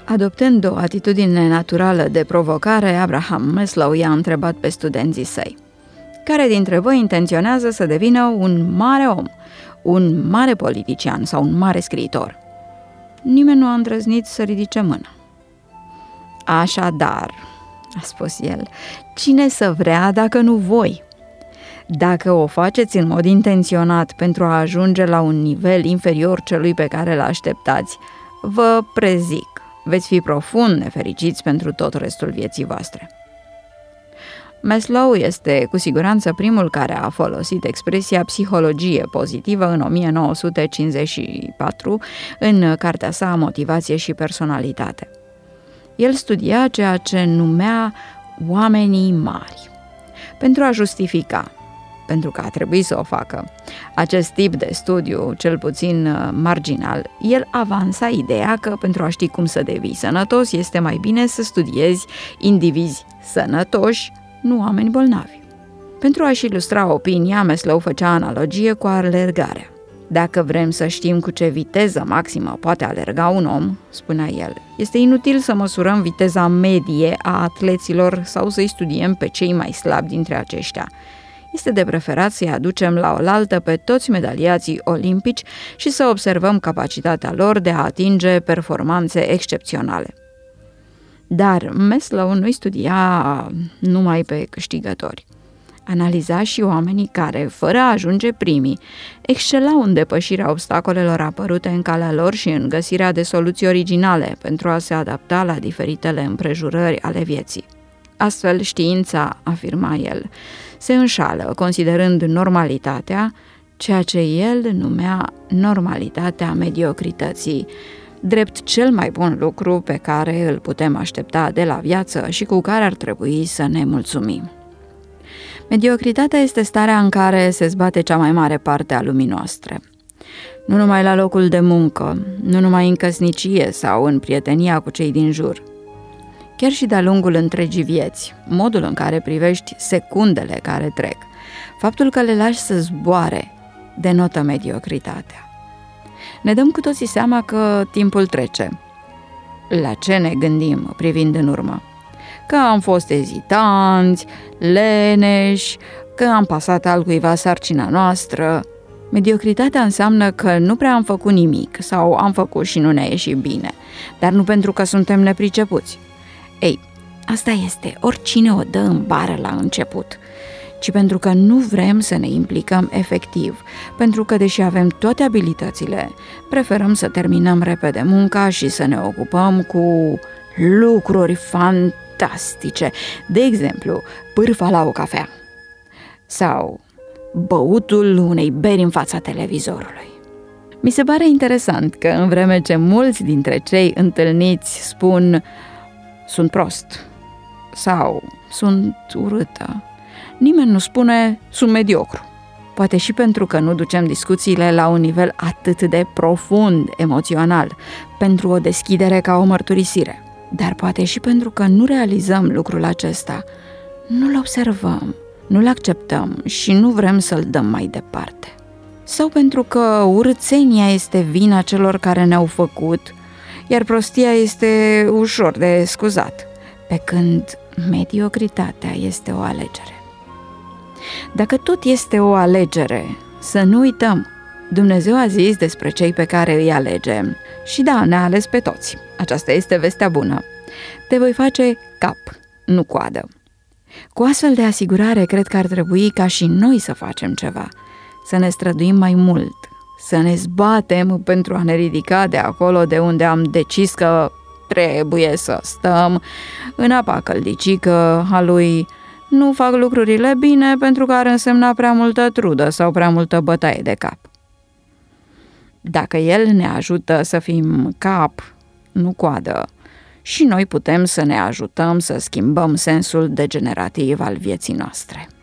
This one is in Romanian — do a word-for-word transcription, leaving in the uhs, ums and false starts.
Adoptând o atitudine naturală de provocare, Abraham Maslow i-a întrebat pe studenții săi: care dintre voi intenționează să devină un mare om, un mare politician sau un mare scriitor? Nimeni nu a îndrăznit să ridice mâna. Așadar, a spus el, cine să vrea dacă nu voi? Dacă o faceți în mod intenționat pentru a ajunge la un nivel inferior celui pe care îl așteptați, vă prezic, veți fi profund nefericiți pentru tot restul vieții voastre. Maslow este cu siguranță primul care a folosit expresia psihologie pozitivă în o mie nouă sute cincizeci și patru în cartea sa Motivație și personalitate. El studia ceea ce numea oamenii mari. Pentru a justifica, pentru că a trebuit să o facă, acest tip de studiu, cel puțin marginal, el avansa ideea că pentru a ști cum să devii sănătos, este mai bine să studiezi indivizi sănătoși, nu oameni bolnavi. Pentru a-și ilustra opinia, Maslow făcea analogie cu alergarea. Dacă vrem să știm cu ce viteză maximă poate alerga un om, spunea el, este inutil să măsurăm viteza medie a atleților sau să-i studiem pe cei mai slabi dintre aceștia. Este de preferat să-i aducem la oaltă pe toți medaliații olimpici și să observăm capacitatea lor de a atinge performanțe excepționale. Dar Maslow nu-i studia numai pe câștigători. Analiza și oamenii care, fără a ajunge primii, excelau în depășirea obstacolelor apărute în calea lor și în găsirea de soluții originale pentru a se adapta la diferitele împrejurări ale vieții. Astfel, știința, afirma el, se înșală considerând normalitatea ceea ce el numea normalitatea mediocrității, drept cel mai bun lucru pe care îl putem aștepta de la viață și cu care ar trebui să ne mulțumim. Mediocritatea este starea în care se zbate cea mai mare parte a lumii noastre. Nu numai la locul de muncă, nu numai în căsnicie sau în prietenia cu cei din jur. Chiar și de-a lungul întregii vieți, modul în care privești secundele care trec, faptul că le lași să zboare, denotă mediocritatea. Ne dăm cu toții seama că timpul trece. La ce ne gândim privind în urmă? Că am fost ezitanți, leneși, că am pasat altcuiva sarcina noastră. Mediocritatea înseamnă că nu prea am făcut nimic sau am făcut și nu ne-a ieșit bine, dar nu pentru că suntem nepricepuți. Ei, asta este, oricine o dă în bară la început, ci pentru că nu vrem să ne implicăm efectiv, pentru că, deși avem toate abilitățile, preferăm să terminăm repede munca și să ne ocupăm cu lucruri fantastice, de exemplu, pârfa la o cafea sau băutul unei beri în fața televizorului. Mi se pare interesant că în vreme ce mulți dintre cei întâlniți spun sunt prost sau sunt urâtă, nimeni nu spune sunt mediocru. Poate și pentru că nu ducem discuțiile la un nivel atât de profund emoțional, pentru o deschidere ca o mărturisire. Dar poate și pentru că nu realizăm lucrul acesta, nu-l observăm, nu-l acceptăm și nu vrem să-l dăm mai departe. Sau pentru că urâțenia este vina celor care ne-au făcut, iar prostia este ușor de scuzat, pe când mediocritatea este o alegere. Dacă tot este o alegere, să nu uităm, Dumnezeu a zis despre cei pe care îi alegem și da, ne-a ales pe toți. Aceasta este vestea bună. Te voi face cap, nu coadă. Cu astfel de asigurare, cred că ar trebui ca și noi să facem ceva, să ne străduim mai mult, să ne zbatem pentru a ne ridica de acolo de unde am decis că trebuie să stăm, în apa căldicică a lui nu fac lucrurile bine pentru că ar însemna prea multă trudă sau prea multă bătaie de cap. Dacă El ne ajută să fim cap, nu coadă, și noi putem să ne ajutăm să schimbăm sensul degenerativ al vieții noastre.